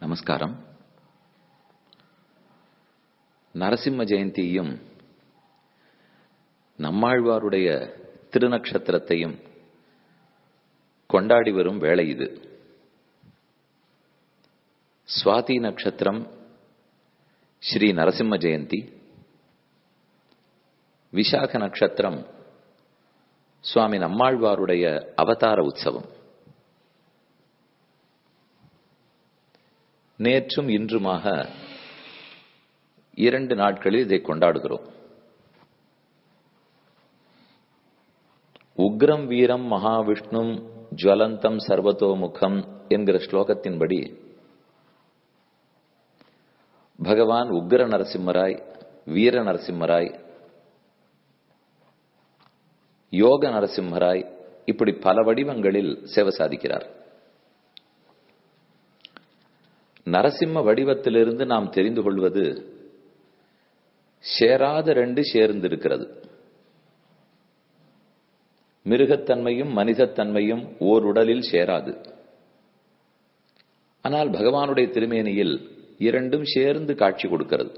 நமஸ்காரம். நரசிம்ம ஜெயந்தியும் நம்மாழ்வாருடைய திருநக்ஷத்திரத்தையும் கொண்டாடி வரும் வேளை இது. சுவாதி நட்சத்திரம் ஸ்ரீ நரசிம்ம ஜெயந்தி, விசாக நட்சத்திரம் சுவாமி நம்மாழ்வாருடைய அவதார உற்சவம். நேற்றும் இன்றுமாக 2 நாட்களில் இதை கொண்டாடுகிறோம். உக்ரம் வீரம் மகாவிஷ்ணும் ஜுவலந்தம் சர்வதோமுகம் என்கிற ஸ்லோகத்தின்படி பகவான் உக்ர நரசிம்மராய், வீர நரசிம்மராய், யோக நரசிம்மராய், இப்படி பல வடிவங்களில் சேவை சாதிக்கிறார். நரசிம்ம வடிவத்திலிருந்து நாம் தெரிந்து கொள்வது, சேராத 2 சேர்ந்திருக்கிறது. மிருகத்தன்மையும் மனிதத்தன்மையும் ஓர் உடலில் சேராது. ஆனால் பகவானுடைய திருமேனியில் 2ம் சேர்ந்து காட்சி கொடுக்கிறது.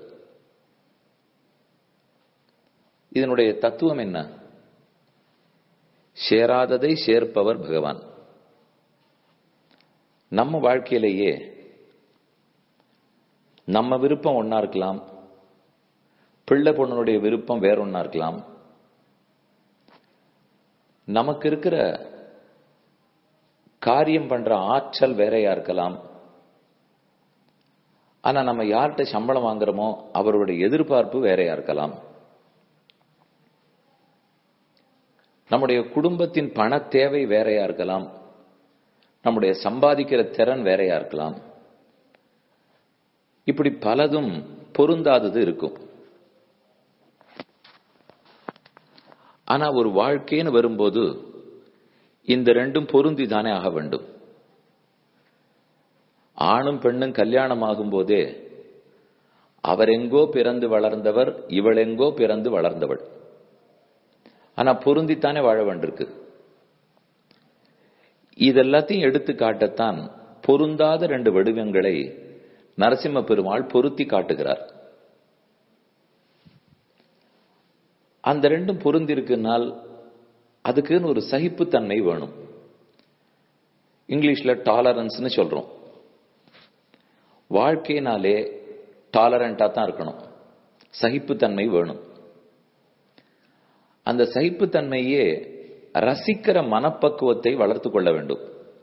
இதனுடைய தத்துவம் என்ன? சேராததை சேர்ப்பவர் பகவான். நம்ம வாழ்க்கையிலேயே நம்ம விருப்பம் ஒன்னா இருக்கலாம், பிள்ளை பொண்ணுடைய விருப்பம் வேற ஒன்னா இருக்கலாம், நமக்கு இருக்கிற காரியம் பண்ற ஆற்றல் வேறையா இருக்கலாம். ஆனா நம்ம யார்கிட்ட சம்பளம் வாங்குறோமோ அவருடைய எதிர்பார்ப்பு வேறையா இருக்கலாம். நம்முடைய குடும்பத்தின் பண தேவை வேறையா இருக்கலாம், நம்முடைய சம்பாதிக்கிற திறன் வேறையா இருக்கலாம். இப்படி பலதும் பொருந்தாதது இருக்கும். ஆனா ஒரு வாழ்க்கைன்னு வரும்போது இந்த 2ம் பொருந்திதானே ஆக வேண்டும். ஆணும் பெண்ணும் கல்யாணம் ஆகும் போதே அவர் எங்கோ பிறந்து வளர்ந்தவர், இவள் எங்கோ பிறந்து வளர்ந்தவள். ஆனா பொருந்தித்தானே வாழ வேண்டியிருக்கு. இதெல்லாத்தையும் எடுத்து காட்டத்தான் பொருந்தாத 2 வடிவங்களை நரசிம்ம பெருமாள் பொருத்தி காட்டுகிறார். அந்த 2ம் பொருந்திருக்குனால் அதுக்குன்னு ஒரு சகிப்புத்தன்மை வேணும். இங்கிலீஷ்ல டாலரன்ஸ்னு சொல்றோம். வாழ்க்கையினாலே டாலரண்டா தான் இருக்கணும், சகிப்புத்தன்மை வேணும். அந்த சகிப்புத்தன்மையே ரசிக்கிற மனப்பக்குவத்தை வளர்த்து கொள்ள வேண்டும்.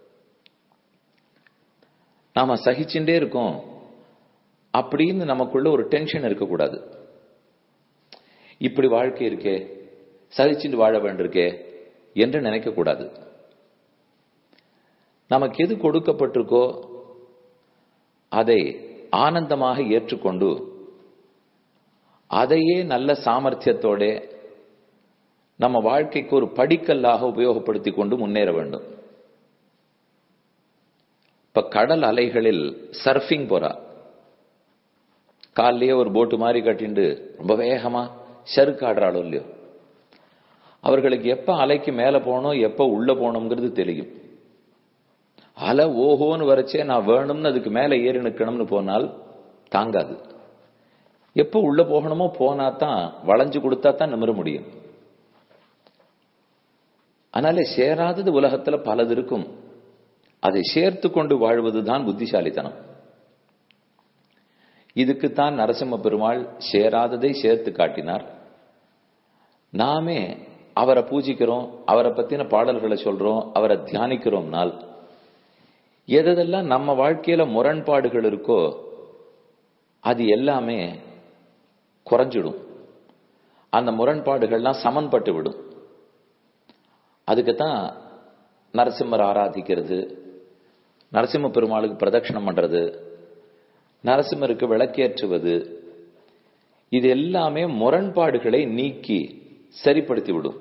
நாம சகிச்சுட்டே இருக்கோம் அப்படின்னு நமக்குள்ள ஒரு டென்ஷன் இருக்கக்கூடாது. இப்படி வாழ்க்கை இருக்கே, சகிச்சுட்டு வாழ வேண்டியிருக்கே என்று நினைக்க கூடாது. நமக்கு எது கொடுக்கப்பட்டிருக்கோ அதை ஆனந்தமாக ஏற்றுக்கொண்டு அதையே நல்ல சாமர்த்தியத்தோட நம்ம வாழ்க்கைக்கு ஒரு படிக்கல்லாக உபயோகப்படுத்திக் கொண்டு முன்னேற வேண்டும். இப்ப கடல் அலைகளில் சர்ஃபிங் போறா, காலையே ஒரு போட்டு மாதிரி கட்டிண்டு ரொம்ப வேகமா சறுக்கு ஆடுறாளோ இல்லையோ, அவர்களுக்கு எப்ப அலைக்கு மேல போகணும் எப்ப உள்ள போகணுங்கிறது தெரியும். அலை ஓஹோன்னு வரைச்சே நான் வேணும்னு அதுக்கு மேல ஏறி நிற்கணும்னு போனால் தாங்காது. எப்ப உள்ள போகணுமோ போனா தான், வளைஞ்சு கொடுத்தா தான் நிமிர முடியும். அதனால சேராதது உலகத்துல பலது இருக்கும். அதை சேர்த்து கொண்டு வாழ்வதுதான் புத்திசாலித்தனம். இதுக்குத்தான் நரசிம்ம பெருமாள் சேராததை சேர்த்து காட்டினார். நாமே அவரை பூஜிக்கிறோம், அவரை பத்தின பாடல்களை சொல்றோம், அவரை தியானிக்கிறோம்னால் எதெல்லாம் நம்ம வாழ்க்கையில முரண்பாடுகள் இருக்கோ அது எல்லாமே குறைஞ்சிடும். அந்த முரண்பாடுகள்லாம் சமன்பட்டு விடும். அதுக்குத்தான் நரசிம்மர் ஆராதிக்கிறது, நரசிம்ம பெருமாளுக்கு பிரதட்சணம் பண்றது, நரசிம்மருக்கு விளக்கேற்றுவது, இது எல்லாமே முரண்பாடுகளை நீக்கி சரிப்படுத்தி விடும்.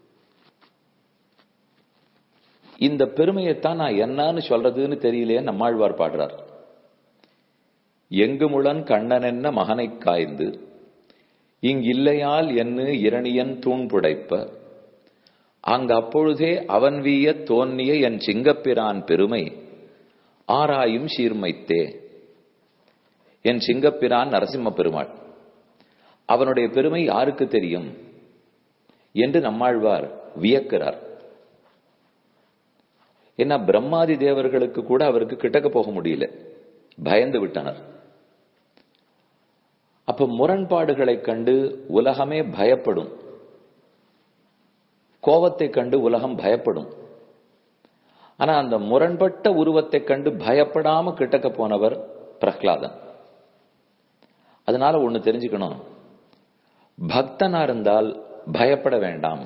இந்த பெருமையைத்தான் நான் என்னன்னு சொல்றதுன்னு தெரியலையே நம்மாழ்வார் பாடுறார். எங்கு முழன் கண்ணன் என்ன மகனை காய்ந்து இங்கில்லையால் என்று இரணியன் தூண் புடைப்ப அங்கு அப்பொழுதே அவன் வீய தோன்னிய என் சிங்கப்பிரான் பெருமை ஆராயும் சீர்மைத்தே என் சிங்கப்பிரான் நரசிம்ம பெருமாள், அவனுடைய பெருமை யாருக்கு தெரியும் என்று நம்மாழ்வார் வியக்கிறார். ஏன்னா பிரம்மாதி தேவர்களுக்கு கூட அவருக்கு கிட்டக்க போக முடியல, பயந்து விட்டனர். அப்ப முரண்பாடுகளை கண்டு உலகமே பயப்படும், கோபத்தை கண்டு உலகம் பயப்படும். ஆனா அந்த முரண்பட்ட உருவத்தை கண்டு பயப்படாம கிட்டக்க போனவர் பிரஹ்லாதன். அதனால ஒண்ணு தெரிஞ்சுக்கணும், பக்தனா இருந்தால் பயப்பட வேண்டாம்.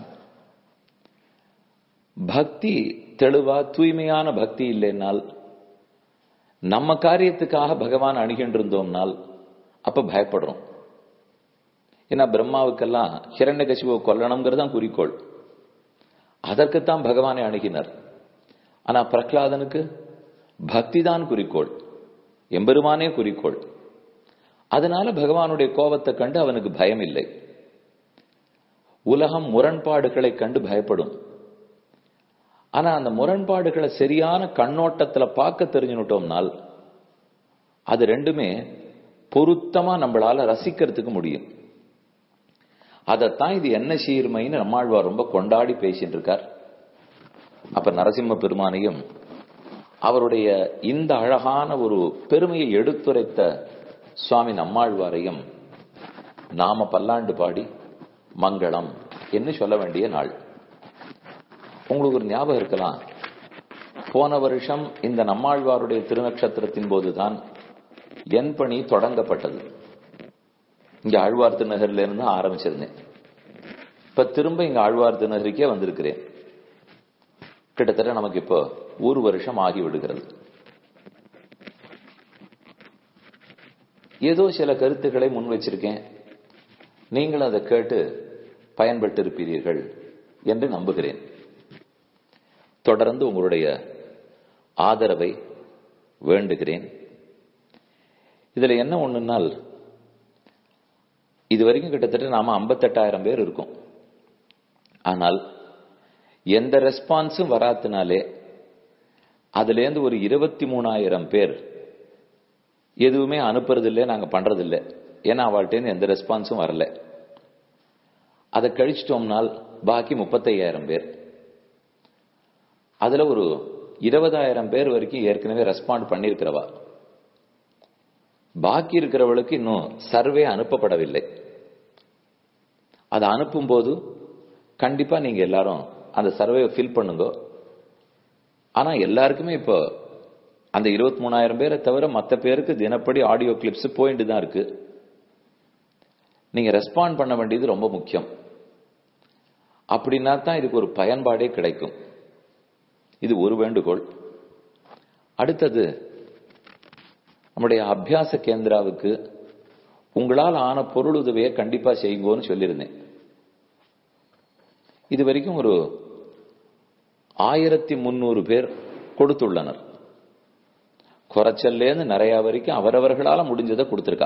பக்தி தெளிவா தூய்மையான பக்தி இல்லைன்னால், நம்ம காரியத்துக்காக பகவான் அணுகின்றிருந்தோம்னால் அப்ப பயப்படுறோம். ஏன்னா பிரம்மாவுக்கெல்லாம் ஹிரண்யகசிபுவை கொல்லணுங்கிறதான் குறிக்கோள், அதற்குத்தான் பகவானை அணுகினர். ஆனா பிரஹ்லாதனுக்கு பக்தி தான் குறிக்கோள், எம்பெருமானே குறிக்கோள். அதனால பகவானுடைய கோபத்தை கண்டு அவனுக்கு பயம் இல்லை. உலகம் முரண்பாடுகளை கண்டு பயப்படும். ஆனா அந்த முரண்பாடுகளை சரியான கண்ணோட்டத்துல பார்க்க தெரிஞ்சுட்டோம்னால் அது ரெண்டுமே பொருத்தமா நம்மளால ரசிக்கிறதுக்கு முடியும். அதத்தான் இது என்ன சீர்மைன்னு நம்மாழ்வார் ரொம்ப கொண்டாடி பேசிட்டு இருக்கார். அப்ப நரசிம்ம பெருமானையும் அவருடைய இந்த அழகான ஒரு பெருமையை எடுத்துரைத்த சுவாமி நம்மாழ்வாரையும் நாம பல்லாண்டு பாடி மங்களம் என்று சொல்ல வேண்டிய நாள். உங்களுக்கு ஒரு ஞாபகம் இருக்கலாம், போன வருஷம் இந்த நம்மாழ்வாருடைய திருநக்ஷத்திரத்தின் போதுதான் என் பணி தொடங்கப்பட்டது. இங்க ஆழ்வார் திருநகர்ல இருந்து ஆரம்பிச்சிருந்தேன். இப்ப திரும்ப இங்க ஆழ்வார் திருநகருக்கே வந்திருக்கிறேன். கிட்டத்தட்ட நமக்கு இப்போ ஒரு வருஷம் ஆகி விடுகிறது. ஏதோ சில கருத்துக்களை முன் வச்சிருக்கேன், நீங்களும் அதை கேட்டு பயன்பட்டு இருப்பீர்கள் என்று நம்புகிறேன். தொடர்ந்து உங்களுடைய ஆதரவை வேண்டுகிறேன். இதுல என்ன ஒண்ணுனால், இதுவரைக்கும் கிட்டத்தட்ட நாம 58,000 பேர் இருக்கோம். ஆனால் எந்த ரெஸ்பான்ஸும் வராத்தினாலே அதுல இருந்து ஒரு 23,000 பேர் எதுவுமே அனுப்புறதில்லை, நாங்க பண்றதில்லை. ஏன்னா அவள்கிட்ட எந்த ரெஸ்பான்ஸும் வரல. அதை கழிச்சிட்டோம்னால் பாக்கி 35,000 பேர். அதுல ஒரு 20,000 பேர் வரைக்கும் ஏற்கனவே ரெஸ்பாண்ட் பண்ணிருக்கிறவா. பாக்கி இருக்கிறவளுக்கு இன்னும் சர்வே அனுப்பப்படவில்லை. அதை அனுப்பும் போது கண்டிப்பா நீங்க எல்லாரும் அந்த சர்வே ஃபில் பண்ணுங்க. ஆனா எல்லாருக்குமே இப்போ அந்த 23,000 பேரை தவிர மற்ற பேருக்கு தினப்படி ஆடியோ கிளிப்ஸ் போயிட்டு தான் இருக்கு. நீங்க ரெஸ்பாண்ட் பண்ண வேண்டியது ரொம்ப முக்கியம். அப்படின்னா தான் இதுக்கு ஒரு பயன்பாடே கிடைக்கும். இது ஒரு வேண்டுகோள். அடுத்தது, நம்முடைய அபியாச கேந்திராவுக்கு உங்களால் ஆன பொருளுதவியை கண்டிப்பா செய்யுங்கன்னு சொல்லியிருந்தேன். இது வரைக்கும் ஒரு 1300 பேர் கொடுத்துள்ளனர். குறைச்சல்லேருந்து நிறைய வரைக்கும் அவரவர்களால முடிஞ்சதை கொடுத்திருக்கா.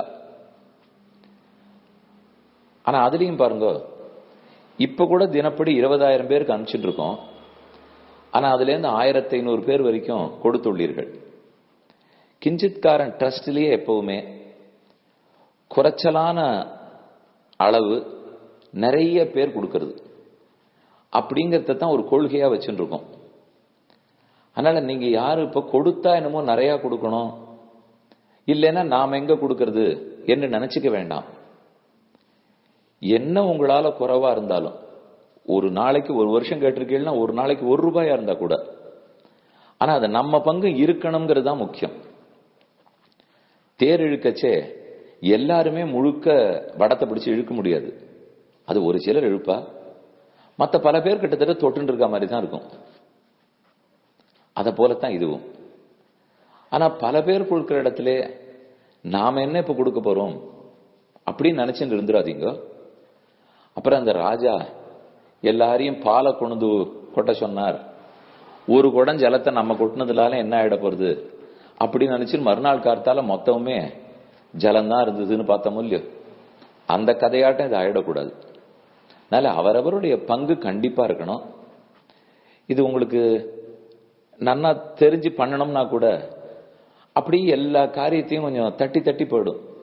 ஆனா அதுலயும் பாருங்க, இப்ப கூட தினப்படி 20,000 பேருக்கு அனுப்பிச்சுட்டு இருக்கோம். ஆனா அதுல இருந்து 1,500 பேர் வரைக்கும் கொடுத்துள்ளீர்கள். கிஞ்சித்காரன் ட்ரஸ்ட்லயே எப்பவுமே குறைச்சலான அளவு நிறைய பேர் கொடுக்கிறது அப்படிங்கறத தான் ஒரு கொள்கையா வச்சுட்டு இருக்கோம். அதனால நீங்க யாரு இப்ப கொடுத்தா என்னமோ நிறைய கொடுக்கணும், இல்லைன்னா நாம எங்க கொடுக்கறது என்று நினைச்சுக்க வேண்டாம். என்ன உங்களால குறைவா இருந்தாலும், ஒரு நாளைக்கு ஒரு வருஷம் கேட்டிருக்கீங்கன்னா ஒரு நாளைக்கு ₹1 இருந்தா கூட, ஆனா அது நம்ம பங்கு இருக்கணுங்கிறது தான் முக்கியம். தேர் இழுக்கச்சே எல்லாருமே முழுக்க வடத்தை பிடிச்சு இழுக்க முடியாது. அது ஒரு சிலர் இழுப்பா, மற்ற பல பேர் கிட்டத்தட்ட தொட்டு இருக்க மாதிரி தான் இருக்கும். அத போலத்தான் இதுவும். ஆனா பல பேர் கொடுக்கிற இடத்துல நாம என்ன இப்ப கொடுக்க போறோம் அப்படின்னு நினைச்சுட்டு இருந்துடாதீங்க. அப்புறம் அந்த ராஜா எல்லாரையும் பாலை கொண்டு கொட்ட சொன்னார், ஒரு குடம் ஜலத்தை நம்ம கொட்டினதுனால என்ன ஆயிட போறது அப்படின்னு நினைச்சு மறுநாள் காத்தால மொத்தமுமே ஜலம்தான் இருந்ததுன்னு பார்த்தோம் இல்லையோ. அந்த கதையாட்டம் இது ஆயிடக்கூடாது. அதனால அவரவருடைய பங்கு கண்டிப்பா இருக்கணும். இது உங்களுக்கு நன்னா தெரிஞ்சு பண்ணணும்னா கூட அப்படி எல்லா காரியத்தையும் கொஞ்சம் தட்டி தட்டி போயிடும்.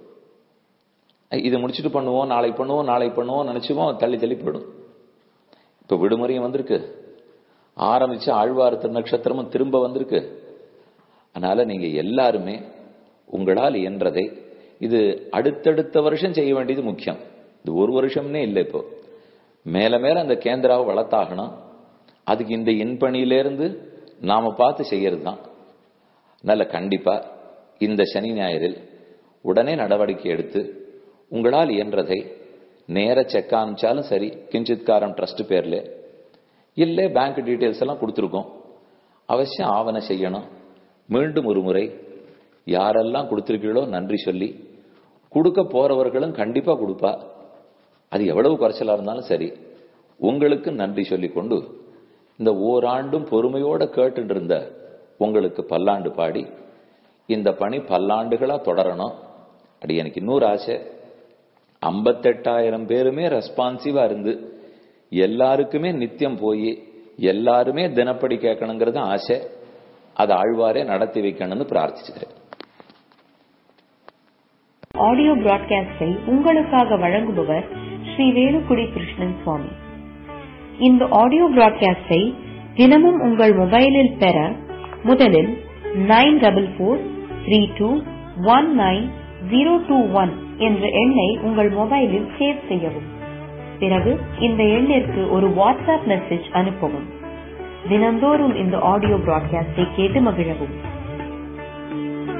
இதை முடிச்சுட்டு பண்ணுவோம், நாளைக்கு பண்ணுவோம் நினைச்சுவோம், தள்ளி தள்ளி போயிடும். இப்ப விடுமுறையும் வந்திருக்கு, ஆரம்பிச்சு ஆழ்வார் திருநட்சத்திரமும் திரும்ப வந்திருக்கு. அதனால நீங்க எல்லாருமே உங்களால் இயன்றதை, இது அடுத்தடுத்த வருஷம் செய்ய வேண்டியது முக்கியம். இது ஒரு வருஷம்னே இல்லை, இப்போ மேல மேல அந்த கேந்திராவை வளர்த்தாகணும். அதுக்கு இந்த இன்பணியிலிருந்து நாம பார்த்து செய்யறது தான். அதனால கண்டிப்பா இந்த சனி ஞாயிறில் உடனே நடவடிக்கை எடுத்து உங்களால் இயன்றதை நேர செக் ஆரம்பிச்சாலும் சரி, கிஞ்சித்காரம் ட்ரஸ்ட் பேர்ல இல்ல பேங்க் டீடைல்ஸ் எல்லாம் கொடுத்துருக்கோம், அவசியம் ஆவண செய்யணும். மீண்டும் ஒரு முறை யாரெல்லாம் கொடுத்திருக்கீங்களோ நன்றி சொல்லி, கொடுக்க போறவர்களும் கண்டிப்பா கொடுப்பா, அது எவ்வளவு குறைச்சலா இருந்தாலும் சரி, உங்களுக்கு நன்றி சொல்லி கொண்டு இந்த ஓராண்டும் பொறுமையோட கேட்டு இருந்த உங்களுக்கு பல்லாண்டு பாடி இந்த பணி பல்லாண்டுகளா தொடரணும். அப்படி எனக்கு இன்னொரு ஆசை, 58,000 பேருமே ரெஸ்பான்சிவா இருந்து எல்லாருக்குமே நித்தியம் போய் எல்லாருமே தினப்படி கேட்கணுங்கிறது ஆசை. அதை ஆழ்வாரே நடத்தி வைக்கணும்னு பிரார்த்திச்சுக்கிறேன். ஆடியோ பிராட்காஸ்டை உங்களுக்காக வழங்குபவர் ஸ்ரீ வேலுக்குடி கிருஷ்ணன் சுவாமி. இந்த ஆடியோ பிராட்காஸ்டை தினமும் உங்கள் மொபைலில் பெற முதலில் 9443219021 என்ற எண்ணை உங்கள் மொபைலில் சேவ் செய்யவும். பிறகு இந்த எண்ணிற்கு ஒரு வாட்ஸ்அப் மெசேஜ் அனுப்பவும். தினந்தோறும் இந்த ஆடியோ பிராட்காஸ்டை கேட்டு மகிழவும்.